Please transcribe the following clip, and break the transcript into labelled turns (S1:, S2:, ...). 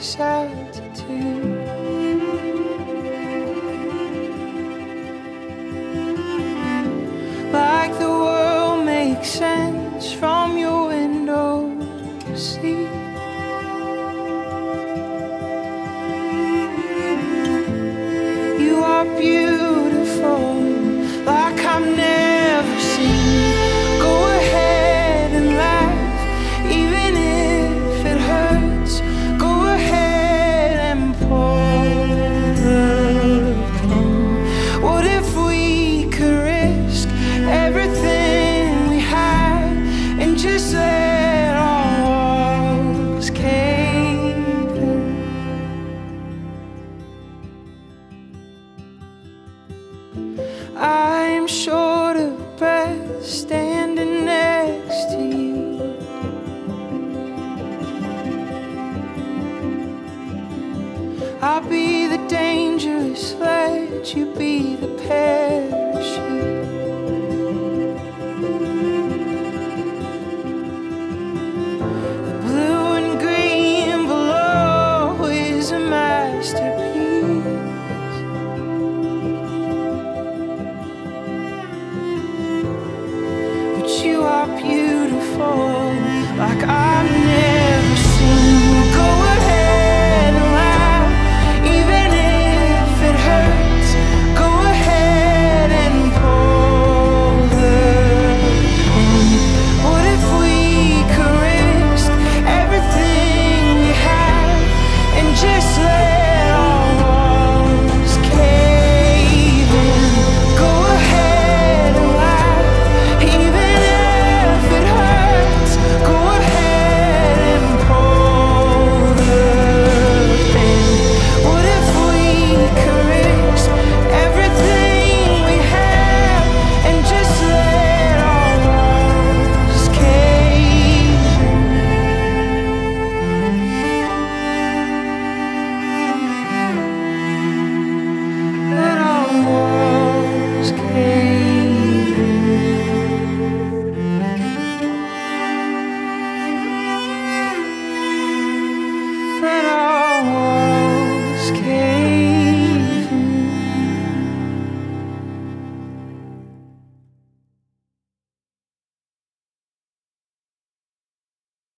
S1: this altitude. Like the world makes sense from your window seat. You are beautiful, like I've never seen. Go ahead and laugh, even if it hurts. Go ahead and pour the pen. What if we could risk everything we had and just let our walls cave in? I'm short of breath, staying